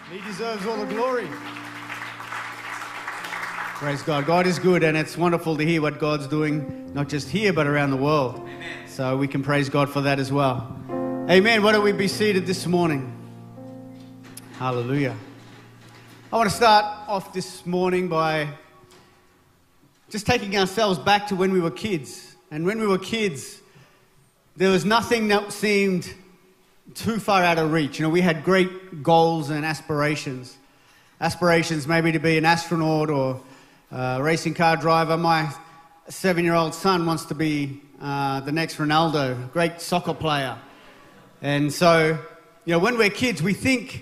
He deserves all the glory. Praise God. God is good, and it's wonderful to hear what God's doing, not just here, but around the world. Amen. So we can praise God for that as well. Amen. Why don't we be seated this morning? Hallelujah. I want to start off this morning by just taking ourselves back to when we were kids. And when we were kids, there was nothing that seemed too far out of reach. You know, we had great goals and aspirations. Aspirations maybe to be an astronaut or a racing car driver. My 7-year-old son wants to be the next Ronaldo, great soccer player. And so, you know, when we're kids, we think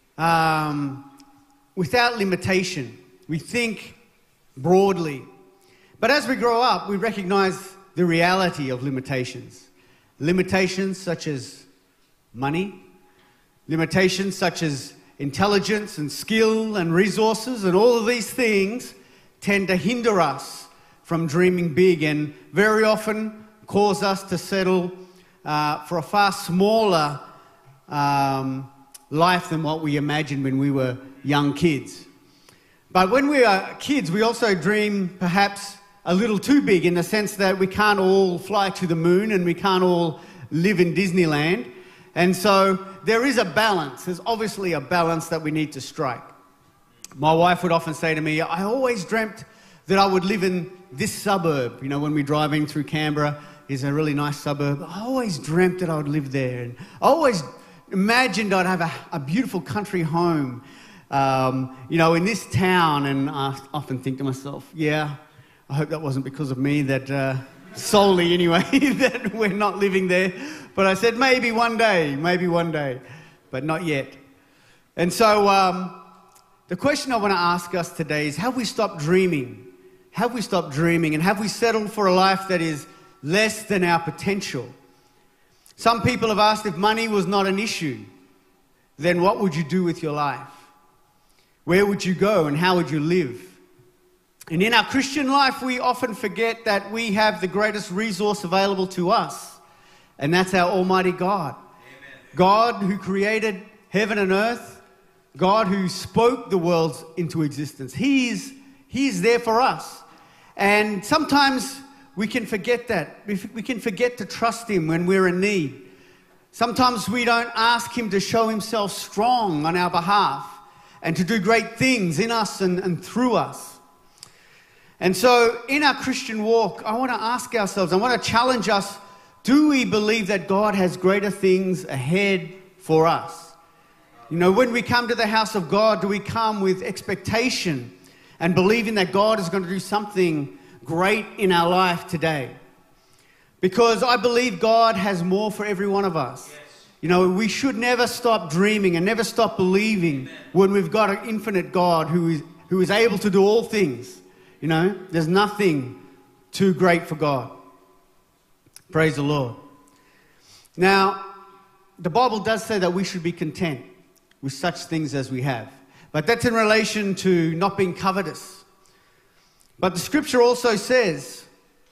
without limitation. We think broadly. But as we grow up, we recognize the reality of limitations. Limitations such as money, limitations such as intelligence and skill and resources, and all of these things tend to hinder us from dreaming big and very often cause us to settle for a far smaller life than what we imagined when we were young kids. But when we are kids, we also dream perhaps a little too big, in the sense that we can't all fly to the moon and we can't all live in Disneyland. And so there is a balance. There's obviously a balance that we need to strike. My wife would often say to me, I always dreamt that I would live in this suburb. You know, when we're driving through Canberra, is a really nice suburb. I always dreamt that I would live there. And I always imagined I'd have a beautiful country home, you know, in this town. And I often think to myself, yeah, I hope that wasn't because of me, that solely anyway, that we're not living there. But I said, maybe one day, but not yet. And so the question I want to ask us today is, have we stopped dreaming? Have we stopped dreaming, and have we settled for a life that is less than our potential? Some people have asked, if money was not an issue, then what would you do with your life? Where would you go and how would you live? And in our Christian life, we often forget that we have the greatest resource available to us, and that's our Almighty God. Amen. God who created heaven and earth, God who spoke the worlds into existence. He's there for us. And sometimes we can forget that. We can forget to trust Him when we're in need. Sometimes we don't ask Him to show Himself strong on our behalf and to do great things in us and through us. And so in our Christian walk, I want to ask ourselves, I want to challenge us, do we believe that God has greater things ahead for us? You know, when we come to the house of God, do we come with expectation and believing that God is going to do something great in our life today? Because I believe God has more for every one of us. Yes. You know, we should never stop dreaming and never stop believing. Amen. When we've got an infinite God who is able to do all things. You know, there's nothing too great for God. Praise the Lord. Now, the Bible does say that we should be content with such things as we have. But that's in relation to not being covetous. But the scripture also says,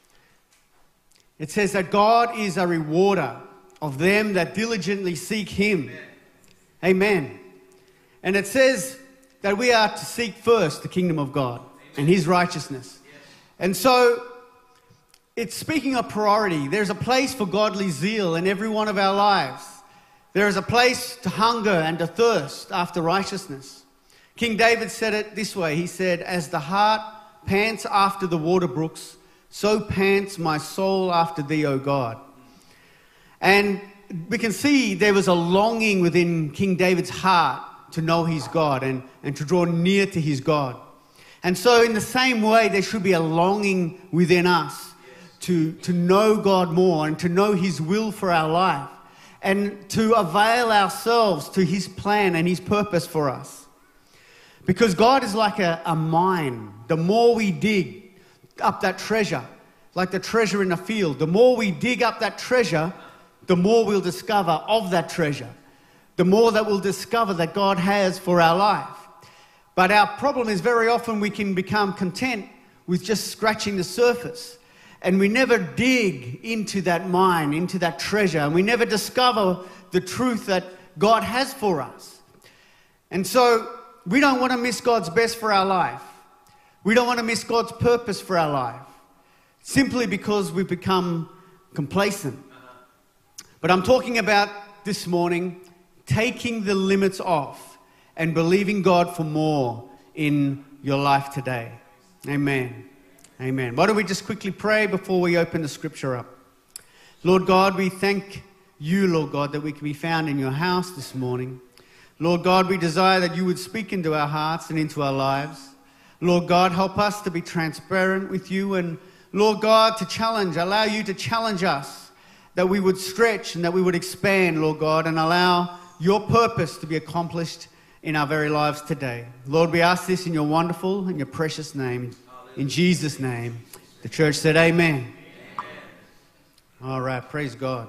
it says that God is a rewarder of them that diligently seek Him. Amen. Amen. And it says that we are to seek first the kingdom of God. Amen. And His righteousness. Yes. And so, it's speaking of priority. There's a place for godly zeal in every one of our lives. There is a place to hunger and to thirst after righteousness. King David said it this way. He said, as the hart pants after the water brooks, so pants my soul after Thee, O God. And we can see there was a longing within King David's heart to know his God and to draw near to his God. And so in the same way, there should be a longing within us to know God more and to know His will for our life and to avail ourselves to His plan and His purpose for us. Because God is like a mine. The more we dig up that treasure, like the treasure in a field, the more we dig up that treasure, the more we'll discover of that treasure. The more that we'll discover that God has for our life. But our problem is very often we can become content with just scratching the surface. And we never dig into that mine, into that treasure. And we never discover the truth that God has for us. And so we don't want to miss God's best for our life. We don't want to miss God's purpose for our life, simply because we've become complacent. But I'm talking about this morning taking the limits off and believing God for more in your life today. Amen. Amen. Why don't we just quickly pray before we open the scripture up? Lord God, we thank you, Lord God, that we can be found in your house this morning. Lord God, we desire that you would speak into our hearts and into our lives. Lord God, help us to be transparent with you, and Lord God, allow you to challenge us, that we would stretch and that we would expand, Lord God, and allow your purpose to be accomplished in our very lives today. Lord, we ask this in your wonderful and your precious name. In Jesus' name. The church said amen. Amen. All right, praise God.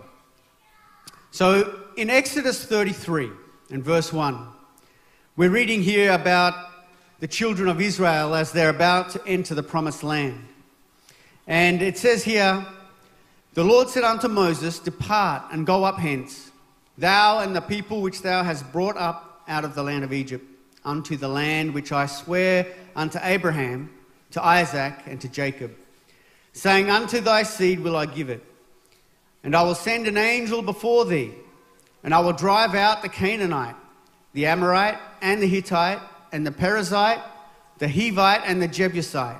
So in Exodus 33 and verse 1, we're reading here about the children of Israel as they're about to enter the promised land. And it says here, the Lord said unto Moses, depart and go up hence, thou and the people which thou hast brought up out of the land of Egypt, unto the land which I swear unto Abraham, to Isaac, and to Jacob, saying, unto thy seed will I give it. And I will send an angel before thee, and I will drive out the Canaanite, the Amorite, and the Hittite, and the Perizzite, the Hivite, and the Jebusite,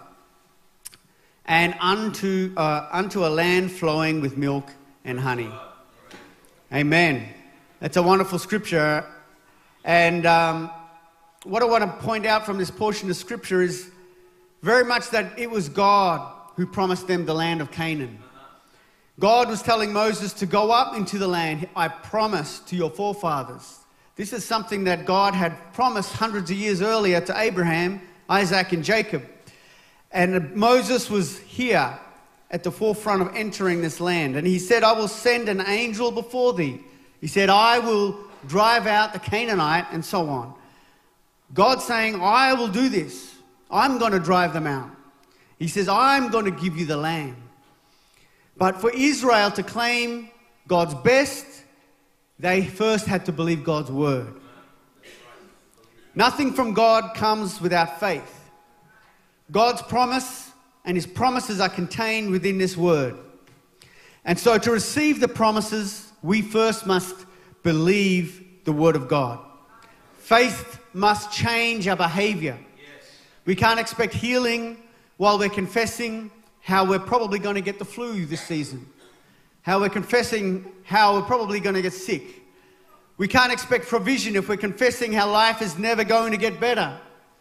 and unto a land flowing with milk and honey. Amen. That's a wonderful scripture. And what I want to point out from this portion of scripture is very much that it was God who promised them the land of Canaan. God was telling Moses to go up into the land I promised to your forefathers. This is something that God had promised hundreds of years earlier to Abraham, Isaac, and Jacob. And Moses was here at the forefront of entering this land. And he said, I will send an angel before thee. He said, I will drive out the Canaanite, and so on. God saying, I will do this. I'm going to drive them out. He says, I'm going to give you the land. But for Israel to claim God's best, they first had to believe God's word. Nothing from God comes without faith. God's promise and his promises are contained within this word. And so to receive the promises, we first must believe the word of God. Faith must change our behavior. We can't expect healing while we're confessing how we're probably going to get the flu this season. How we're confessing how we're probably going to get sick. We can't expect provision if we're confessing how life is never going to get better.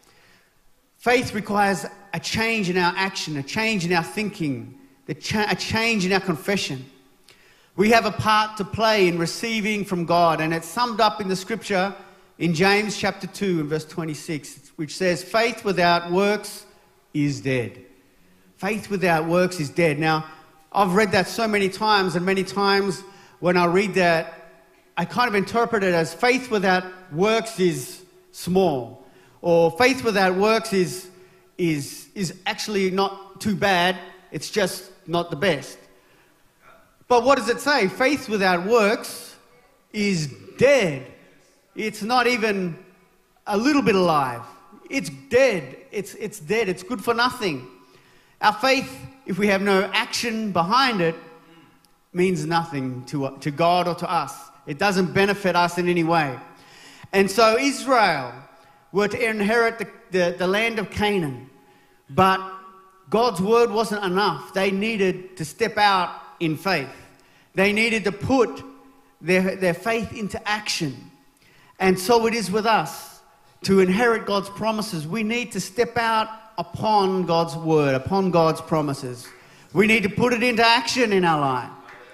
Faith requires a change in our action, a change in our thinking, a change in our confession. We have a part to play in receiving from God, and it's summed up in the scripture in James chapter 2 and verse 26, which says, faith without works is dead. Faith without works is dead. Now, I've read that so many times, and many times when I read that, I kind of interpret it as faith without works is small, or faith without works is actually not too bad, it's just not the best. But what does it say? Faith without works is dead. It's not even a little bit alive. It's dead. It's dead. It's good for nothing. Our faith, if we have no action behind it, means nothing to God or to us. It doesn't benefit us in any way. And so Israel were to inherit the land of Canaan. But God's word wasn't enough. They needed to step out in faith. They needed to put their faith into action. And so it is with us. To inherit God's promises, we need to step out upon God's word, upon God's promises. We need to put it into action in our life.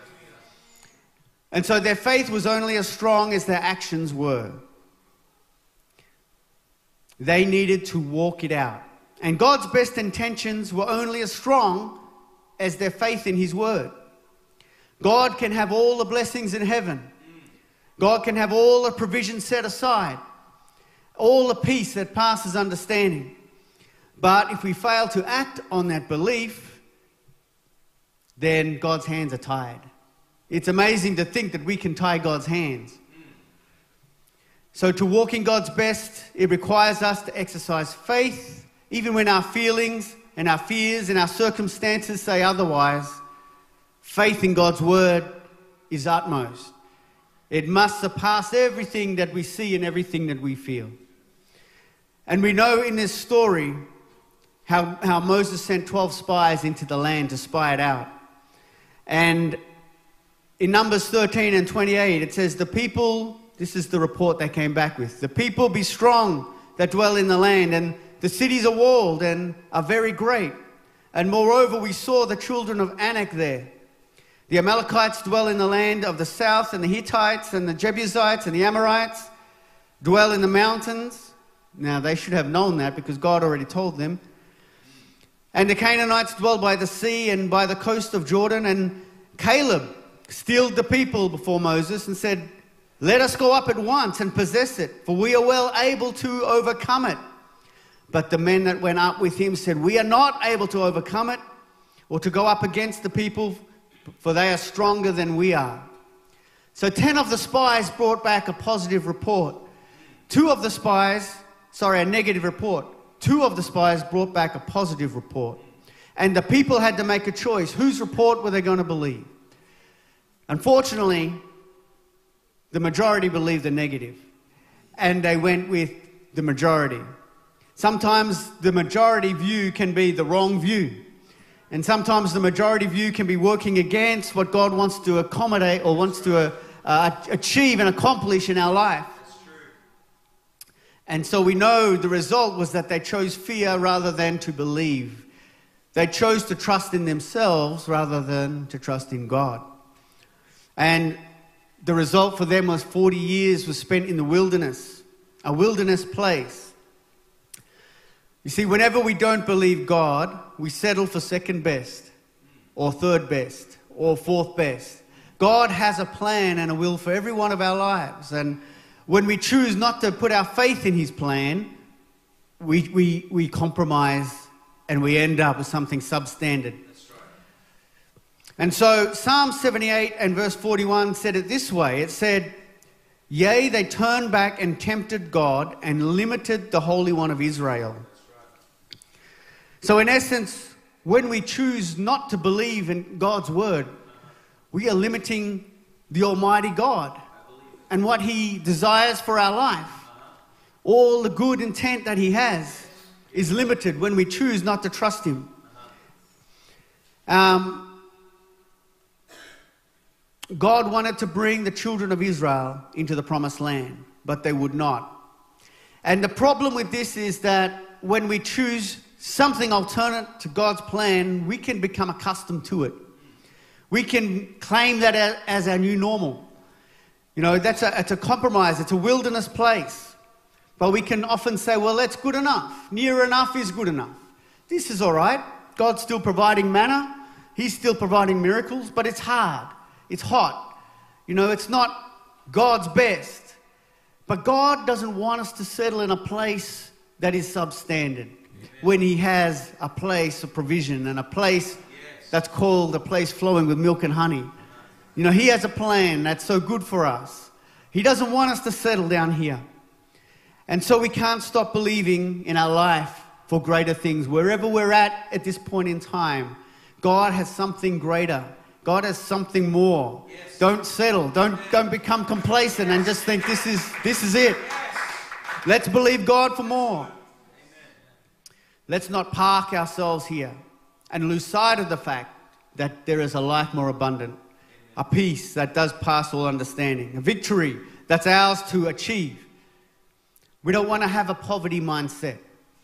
And so their faith was only as strong as their actions were. They needed to walk it out. And God's best intentions were only as strong as their faith in his word. God can have all the blessings in heaven. God can have all the provision set aside. All the peace that passes understanding. But if we fail to act on that belief, then God's hands are tied. It's amazing to think that we can tie God's hands. So to walk in God's best, it requires us to exercise faith, even when our feelings and our fears and our circumstances say otherwise. Faith in God's word is utmost. It must surpass everything that we see and everything that we feel. And we know in this story how Moses sent 12 spies into the land to spy it out. And in Numbers 13 and 28, it says, the people, this is the report they came back with, the people be strong that dwell in the land, and the cities are walled and are very great. And moreover, we saw the children of Anak there. The Amalekites dwell in the land of the south, and the Hittites and the Jebusites and the Amorites dwell in the mountains. Now, they should have known that because God already told them. And the Canaanites dwell by the sea and by the coast of Jordan. And Caleb stilled the people before Moses and said, let us go up at once and possess it, for we are well able to overcome it. But the men that went up with him said, we are not able to overcome it or to go up against the people, for they are stronger than we are. So 10 of the spies brought back a positive report. A negative report. 2 of the spies brought back a positive report. And the people had to make a choice. Whose report were they going to believe? Unfortunately, the majority believed the negative. And they went with the majority. Sometimes the majority view can be the wrong view. And sometimes the majority view can be working against what God wants to accommodate or wants to achieve and accomplish in our life. And so we know the result was that they chose fear rather than to believe. They chose to trust in themselves rather than to trust in God. And the result for them was 40 years was spent in the wilderness, a wilderness place. You see, whenever we don't believe God, we settle for second best or third best or fourth best. God has a plan and a will for every one of our lives. And when we choose not to put our faith in his plan, we compromise and we end up with something substandard. That's right. And so Psalm 78 and verse 41 said it this way. It said, yea, they turned back and tempted God and limited the Holy One of Israel. That's right. So in essence, when we choose not to believe in God's word, we are limiting the Almighty God and what he desires for our life. All the good intent that he has is limited when we choose not to trust him. God wanted to bring the children of Israel into the promised land, but they would not. And the problem with this is that when we choose something alternate to God's plan, we can become accustomed to it. We can claim that as our new normal. You know, it's a compromise. It's a wilderness place. But we can often say, well, that's good enough. Near enough is good enough. This is all right. God's still providing manna. He's still providing miracles, but it's hard. It's hot. You know, it's not God's best. But God doesn't want us to settle in a place that is substandard. When he has a place of provision and a place that's called a place flowing with milk and honey. You know, he has a plan that's so good for us. He doesn't want us to settle down here. And so we can't stop believing in our life for greater things. Wherever we're at this point in time, God has something greater. God has something more. Yes. Don't settle. Don't become complacent and just think this is it. Let's believe God for more. Amen. Let's not park ourselves here and lose sight of the fact that there is a life more abundant. A peace that does pass all understanding. A victory that's ours to achieve. We don't want to have a poverty mindset.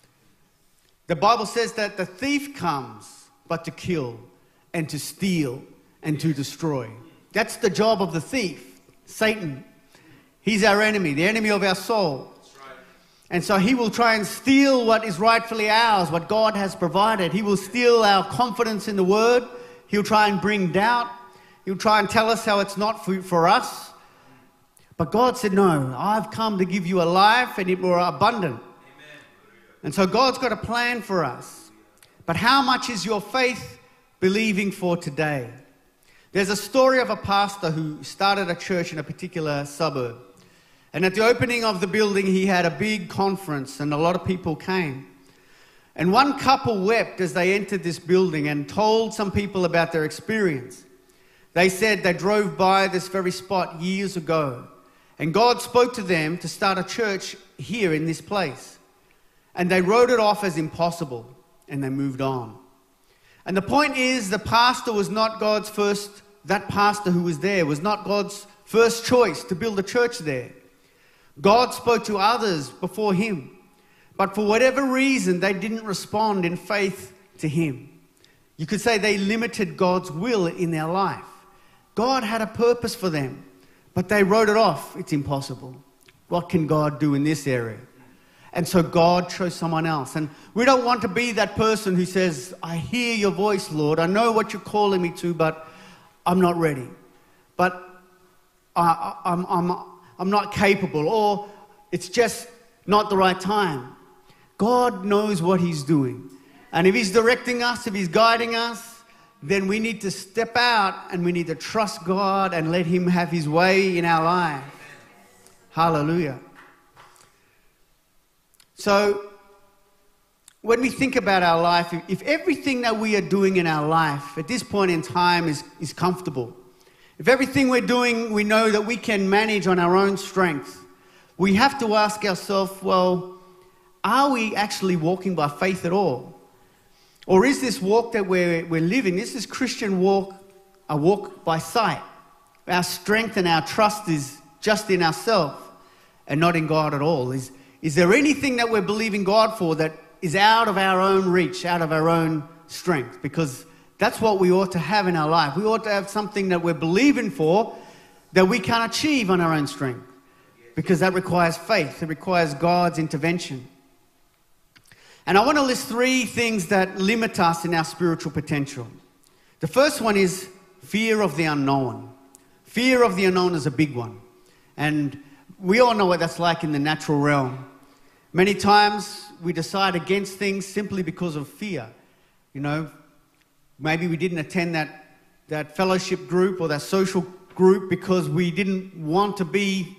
The Bible says that the thief comes but to kill and to steal and to destroy. That's the job of the thief, Satan. He's our enemy, the enemy of our soul. That's right. And so he will try and steal what is rightfully ours, what God has provided. He will steal our confidence in the word. He'll try and bring doubt. He'll try and tell us how it's not for us. But God said, no, I've come to give you a life and it more abundant. Amen. And so God's got a plan for us. But how much is your faith believing for today? There's a story of a pastor who started a church in a particular suburb. And at the opening of the building, he had a big conference and a lot of people came. And one couple wept as they entered this building and told some people about their experience. They said they drove by this very spot years ago, and God spoke to them to start a church here in this place. And they wrote it off as impossible, and they moved on. And the point is, the pastor was not God's first, that pastor who was there was not God's first choice to build a church there. God spoke to others before him. But for whatever reason, they didn't respond in faith to him. You could say they limited God's will in their life. God had a purpose for them, but they wrote it off. It's impossible. What can God do in this area? And so God chose someone else. And we don't want to be that person who says, I hear your voice, Lord. I know what you're calling me to, but I'm not ready. But I'm not capable, or it's just not the right time. God knows what he's doing. And if he's directing us, if he's guiding us, then we need to step out and we need to trust God and let him have his way in our life. Hallelujah. So when we think about our life, if everything that we are doing in our life at this point in time is comfortable, if everything we're doing we know that we can manage on our own strength, we have to ask ourselves, well, are we actually walking by faith at all? Or is this walk that we're living, is this Christian walk a walk by sight? Our strength and our trust is just in ourselves and not in God at all. Is there anything that we're believing God for that is out of our own reach, out of our own strength? Because that's what we ought to have in our life. We ought to have something that we're believing for that we can't achieve on our own strength. Because that requires faith. It requires God's intervention. And I want to list 3 things that limit us in our spiritual potential. The first one is fear of the unknown. Fear of the unknown is a big one. And we all know what that's like in the natural realm. Many times we decide against things simply because of fear. You know, maybe we didn't attend that fellowship group or that social group because we didn't want to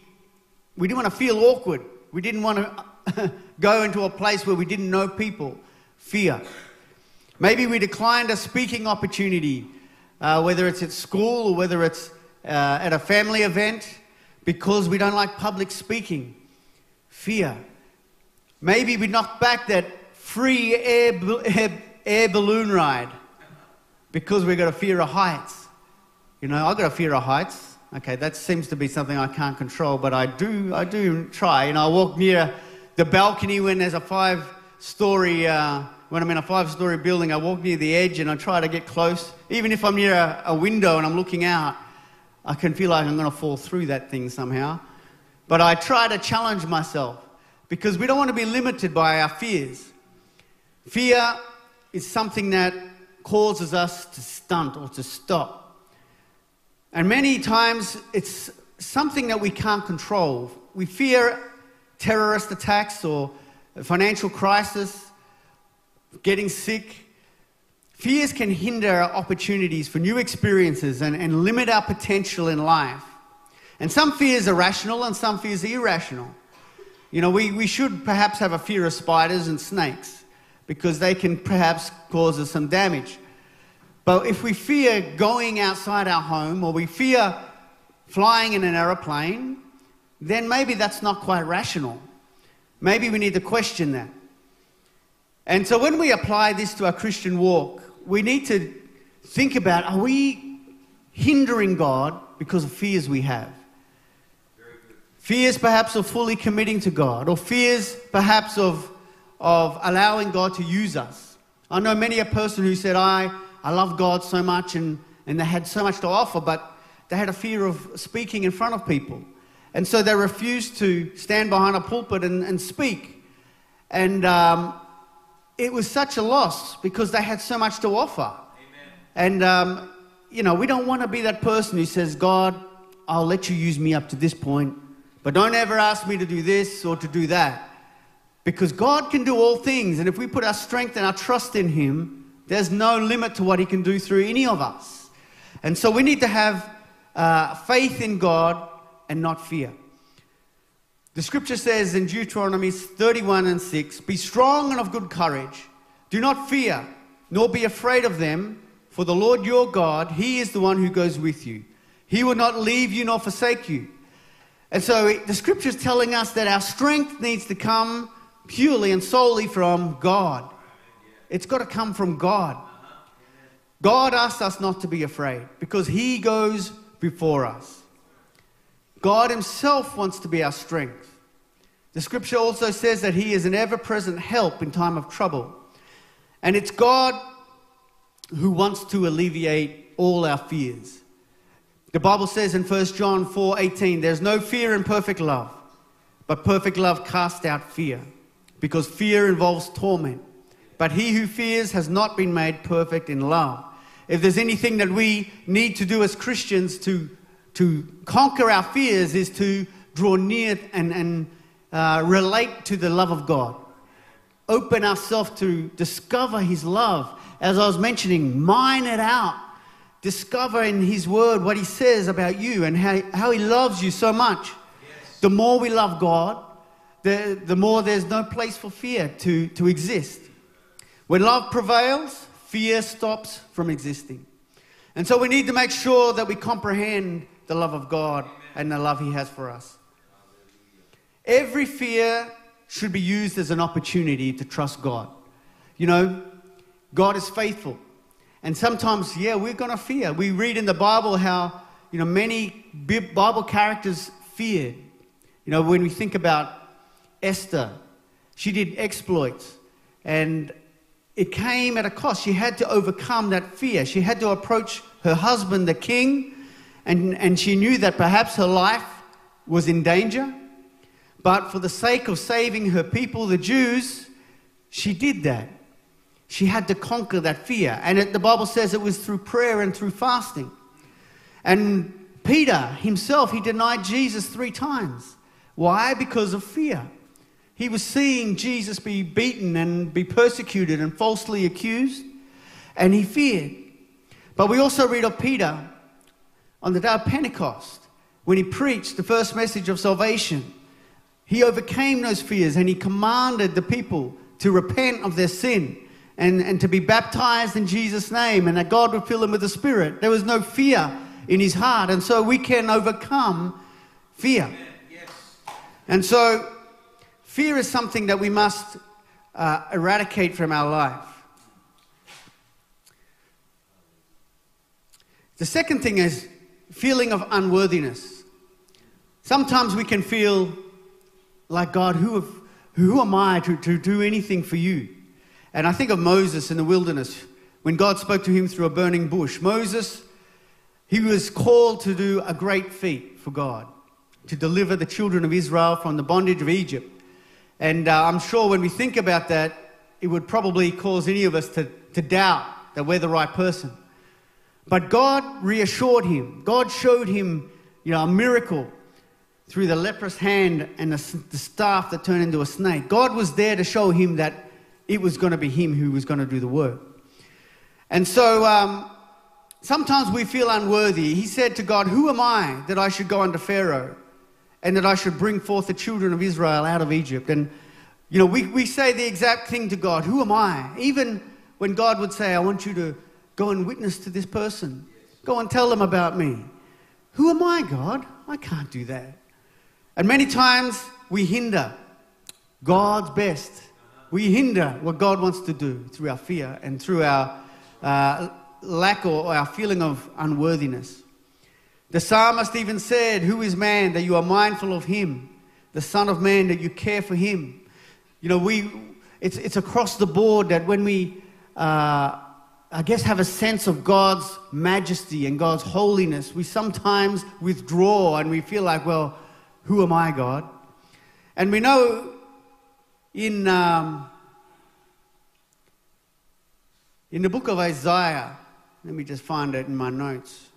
feel awkward. We didn't want to go into a place where we didn't know people. Fear. Maybe we declined a speaking opportunity, whether it's at school or whether it's at a family event, because we don't like public speaking. Fear. Maybe we knocked back that free air balloon ride because we've got a fear of heights. You know, I've got a fear of heights. Okay, that seems to be something I can't control, but I do try. You know, I walk near the balcony when there's a 5-story, when I'm in a 5-story building, I walk near the edge and I try to get close. Even if I'm near a window and I'm looking out, I can feel like I'm going to fall through that thing somehow. But I try to challenge myself because we don't want to be limited by our fears. Fear is something that causes us to stunt or to stop. And many times it's something that we can't control. We fear terrorist attacks or a financial crisis, getting sick. Fears can hinder our opportunities for new experiences and limit our potential in life. And some fears are rational and some fears are irrational. You know, we should perhaps have a fear of spiders and snakes because they can perhaps cause us some damage. But if we fear going outside our home or we fear flying in an aeroplane, then maybe that's not quite rational. Maybe we need to question that. And so when we apply this to our Christian walk, we need to think about, are we hindering God because of fears we have? Fears perhaps of fully committing to God, or fears perhaps of allowing God to use us. I know many a person who said, I love God so much and they had so much to offer, but they had a fear of speaking in front of people. And so they refused to stand behind a pulpit and speak. And it was such a loss because they had so much to offer. Amen. And, you know, we don't want to be that person who says, God, I'll let you use me up to this point, but don't ever ask me to do this or to do that. Because God can do all things. And if we put our strength and our trust in him, there's no limit to what he can do through any of us. And so we need to have faith in God and not fear. The scripture says in Deuteronomy 31:6, "Be strong and of good courage. Do not fear, nor be afraid of them, for the Lord your God, He is the one who goes with you. He will not leave you nor forsake you." And so the scripture is telling us that our strength needs to come purely and solely from God. It's got to come from God. God asks us not to be afraid because He goes before us. God Himself wants to be our strength. The scripture also says that He is an ever-present help in time of trouble. And it's God who wants to alleviate all our fears. The Bible says in 1 John 4:18, "There's no fear in perfect love, but perfect love casts out fear, because fear involves torment. But he who fears has not been made perfect in love." If there's anything that we need to do as Christians to conquer our fears, is to draw near and relate to the love of God. Open ourselves to discover His love. As I was mentioning, mine it out. Discover in His Word what He says about you and how He loves you so much. Yes. The more we love God, the more there's no place for fear to exist. When love prevails, fear stops from existing. And so we need to make sure that we comprehend the love of God and the love He has for us. Every fear should be used as an opportunity to trust God. You know, God is faithful. And sometimes, we're going to fear. We read in the Bible how, many Bible characters feared. When we think about Esther, she did exploits. And it came at a cost. She had to overcome that fear. She had to approach her husband, the king, and she knew that perhaps her life was in danger. But for the sake of saving her people, the Jews, she did that. She had to conquer that fear. And the Bible says it was through prayer and through fasting. And Peter himself, he denied Jesus 3 times. Why? Because of fear. He was seeing Jesus be beaten and be persecuted and falsely accused, and he feared. But we also read of Peter on the day of Pentecost, when he preached the first message of salvation. He overcame those fears and he commanded the people to repent of their sin and to be baptized in Jesus' name, and that God would fill them with the Spirit. There was no fear in his heart, and so we can overcome fear. Yes. And so fear is something that we must eradicate from our life. The second thing is feeling of unworthiness. Sometimes we can feel like, God, who am I to do anything for you? And I think of Moses in the wilderness when God spoke to him through a burning bush. Moses, he was called to do a great feat for God, to deliver the children of Israel from the bondage of Egypt. And I'm sure when we think about that, it would probably cause any of us to doubt that we're the right person. But God reassured him. God showed him, a miracle through the leprous hand and the staff that turned into a snake. God was there to show him that it was going to be him who was going to do the work. And so sometimes we feel unworthy. He said to God, who am I that I should go unto Pharaoh and that I should bring forth the children of Israel out of Egypt? And, we say the exact thing to God. Who am I? Even when God would say, I want you to go and witness to this person. Go and tell them about me. Who am I, God? I can't do that. And many times we hinder God's best. We hinder what God wants to do through our fear and through our lack or our feeling of unworthiness. The psalmist even said, who is man that you are mindful of him? The son of man that you care for him? It's across the board that when we, have a sense of God's majesty and God's holiness, we sometimes withdraw and we feel like, well, who am I, God? And we know in the book of Isaiah, let me just find it in my notes.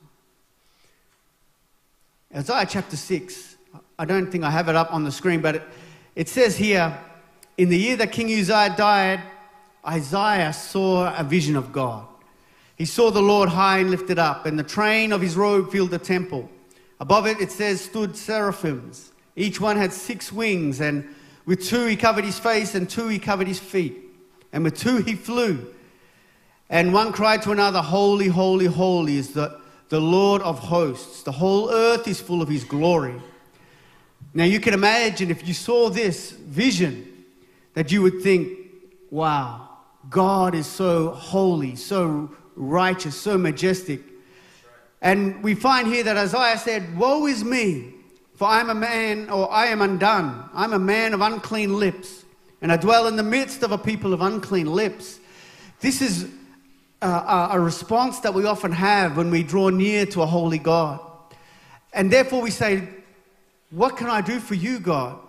Isaiah chapter 6. I don't think I have it up on the screen, but it says here, in the year that King Uzziah died, Isaiah saw a vision of God. He saw the Lord high and lifted up, and the train of his robe filled the temple. Above it, it says, stood seraphims. Each one had 6 wings, and with 2 he covered his face, and 2 he covered his feet. And with 2 he flew. And one cried to another, Holy, holy, holy is the Lord of hosts. The whole earth is full of his glory. Now you can imagine if you saw this vision that you would think, wow, God is so holy, so righteous, so majestic. And we find here that Isaiah said, woe is me, for I am a man, or I am undone. I'm a man of unclean lips, and I dwell in the midst of a people of unclean lips. This is a response that we often have when we draw near to a holy God. And therefore we say, what can I do for you, God?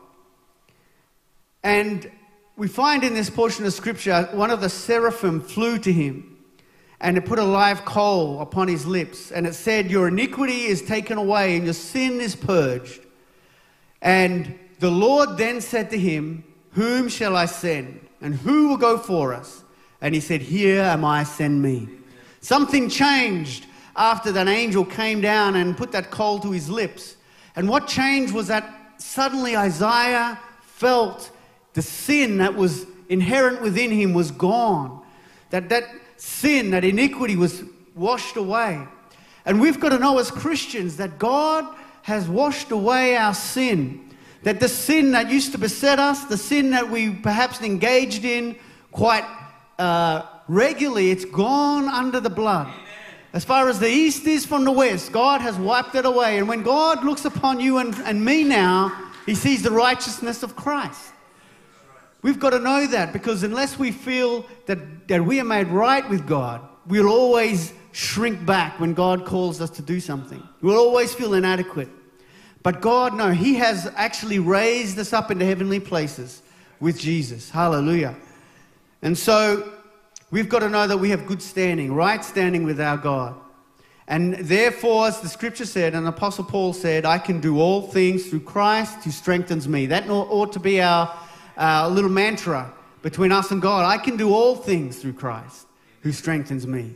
And we find in this portion of scripture, one of the seraphim flew to him, and it put a live coal upon his lips. And it said, your iniquity is taken away and your sin is purged. And the Lord then said to him, whom shall I send? And who will go for us? And he said, here am I, send me. Something changed after that angel came down and put that coal to his lips. And what changed was that suddenly Isaiah felt the sin that was inherent within him was gone. That sin, that iniquity was washed away. And we've got to know as Christians that God has washed away our sin. That the sin that used to beset us, the sin that we perhaps engaged in quite regularly, it's gone under the blood. Amen. As far as the east is from the west, God has wiped it away. And when God looks upon you and me now, he sees the righteousness of Christ. We've got to know that, because unless we feel that we are made right with God, we'll always shrink back when God calls us to do something. We'll always feel inadequate. But God, no, he has actually raised us up into heavenly places with Jesus. Hallelujah. And so we've got to know that we have good standing, right standing with our God. And therefore, as the scripture said, and Apostle Paul said, I can do all things through Christ who strengthens me. That ought to be our little mantra between us and God. I can do all things through Christ who strengthens me.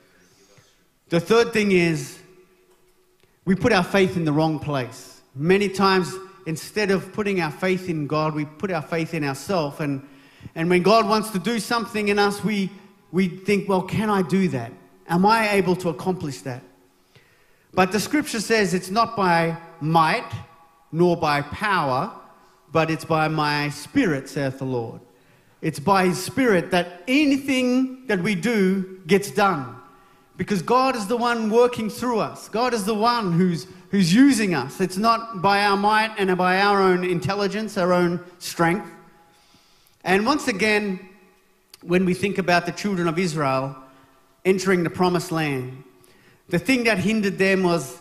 The third thing is we put our faith in the wrong place. Many times, instead of putting our faith in God, we put our faith in ourselves. And when God wants to do something in us, we think, well, can I do that? Am I able to accomplish that? But the scripture says it's not by might nor by power, but it's by my spirit, saith the Lord. It's by his spirit that anything that we do gets done. Because God is the one working through us. God is the one who's using us. It's not by our might and by our own intelligence, our own strength. And once again, when we think about the children of Israel entering the promised land, the thing that hindered them was,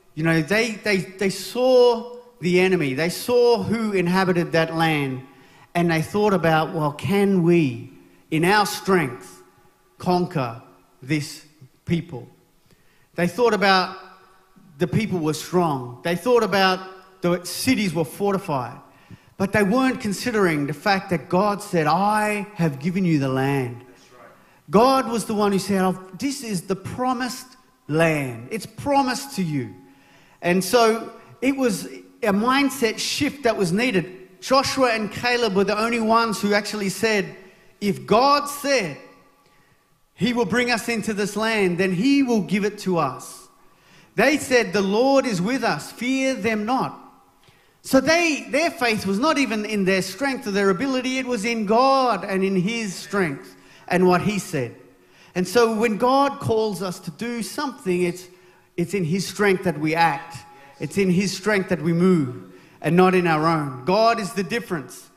they saw the enemy. They saw who inhabited that land, and they thought about, well, can we, in our strength, conquer this people? They thought about the people were strong. They thought about the cities were fortified. But they weren't considering the fact that God said, I have given you the land. That's right. God was the one who said, this is the promised land. It's promised to you. And so it was a mindset shift that was needed. Joshua and Caleb were the only ones who actually said, if God said he will bring us into this land, then he will give it to us. They said, the Lord is with us, fear them not. So their faith was not even in their strength or their ability, it was in God and in his strength and what he said. And so when God calls us to do something, it's in his strength that we act. It's in his strength that we move and not in our own. God is the difference.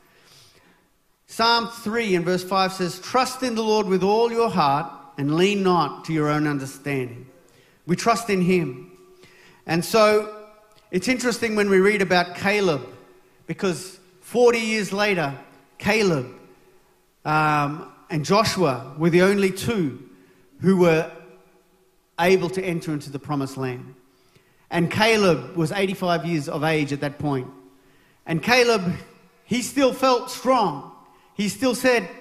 Psalm 3 and verse 5 says, trust in the Lord with all your heart and lean not to your own understanding. We trust in him. And so it's interesting when we read about Caleb, because 40 years later, Caleb and Joshua were the only two who were able to enter into the promised land. And Caleb was 85 years of age at that point. And Caleb, he still felt strong. He still said,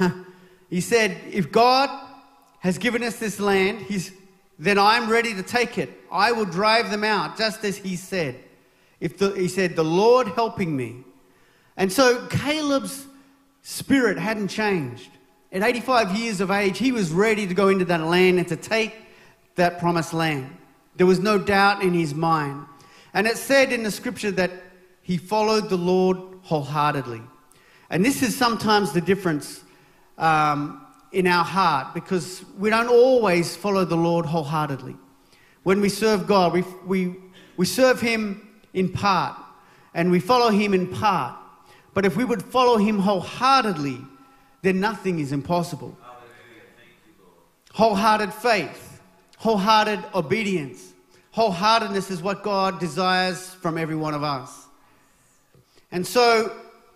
if God has given us this land, then I'm ready to take it. I will drive them out, just as he said. He said, the Lord helping me. And so Caleb's spirit hadn't changed. At 85 years of age, he was ready to go into that land and to take that promised land. There was no doubt in his mind. And it said in the scripture that he followed the Lord wholeheartedly. And this is sometimes the difference in our heart, because we don't always follow the Lord wholeheartedly. When we serve God, we serve him in part, and we follow him in part. But if we would follow him wholeheartedly, then nothing is impossible. Wholehearted faith, wholehearted obedience. Wholeheartedness is what God desires from every one of us. And so,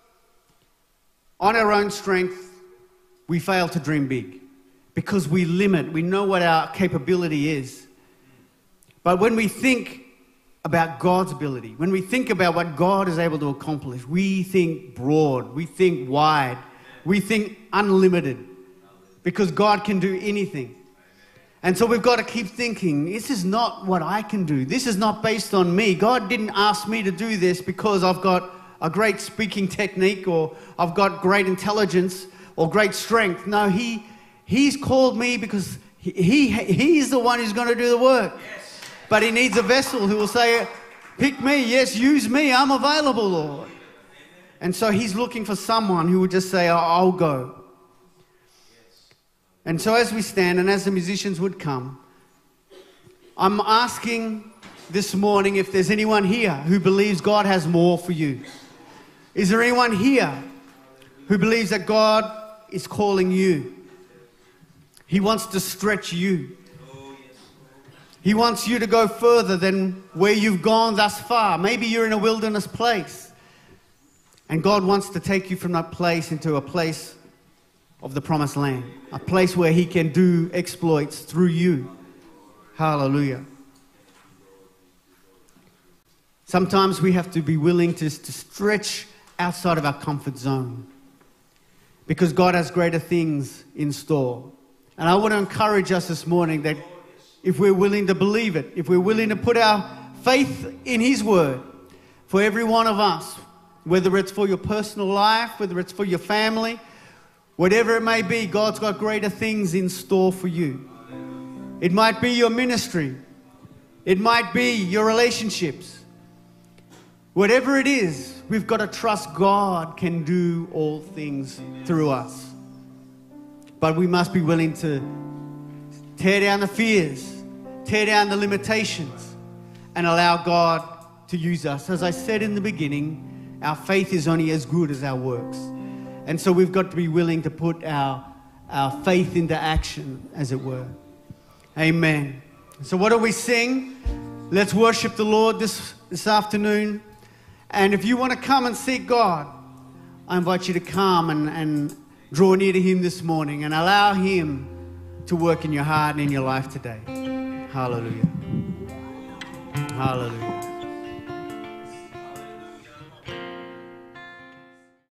on our own strength, we fail to dream big because we limit. We know what our capability is. But when we think about God's ability, when we think about what God is able to accomplish, we think broad, we think wide, we think unlimited, because God can do anything. And so we've got to keep thinking, this is not what I can do. This is not based on me. God didn't ask me to do this because I've got a great speaking technique, or I've got great intelligence or great strength. No, He's called me because He's the one who's going to do the work. But he needs a vessel who will say, pick me, yes, use me, I'm available, Lord. And so he's looking for someone who would just say, I'll go. And so as we stand and as the musicians would come, I'm asking this morning if there's anyone here who believes God has more for you. Is there anyone here who believes that God is calling you? He wants to stretch you. He wants you to go further than where you've gone thus far. Maybe you're in a wilderness place, and God wants to take you from that place into a place of the promised land, a place where He can do exploits through you. Hallelujah. Sometimes we have to be willing to stretch outside of our comfort zone, because God has greater things in store. And I want to encourage us this morning that if we're willing to believe it, if we're willing to put our faith in His word for every one of us, whether it's for your personal life, whether it's for your family, whatever it may be, God's got greater things in store for you. It might be your ministry. It might be your relationships. Whatever it is, we've got to trust God can do all things through us. But we must be willing to tear down the fears, tear down the limitations, and allow God to use us. As I said in the beginning, our faith is only as good as our works. And so we've got to be willing to put our faith into action, as it were. Amen. So what do we sing? Let's worship the Lord this afternoon. And if you want to come and seek God, I invite you to come and draw near to Him this morning and allow Him to work in your heart and in your life today. Hallelujah. Hallelujah.